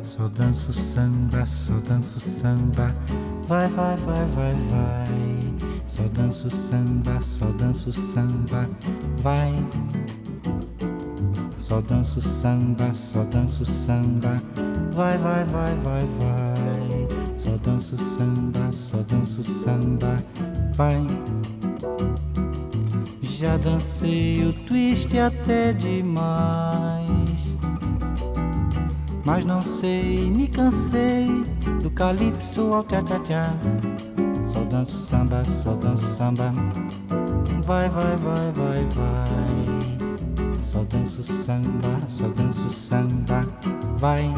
Só danço samba, só danço samba. Vai, vai, vai, vai, vai. Só danço samba, só danço samba. Vai. Só danço samba, só danço samba. Vai, vai, vai, vai, vai. Só danço samba, só danço samba. Vai. Já dancei o twist até demais, mas não sei, me cansei do calypso ao tchá-tchá-tchá. Só danço samba, só danço samba. Vai, vai, vai, vai, vai. Só danço samba, só danço samba. Vai.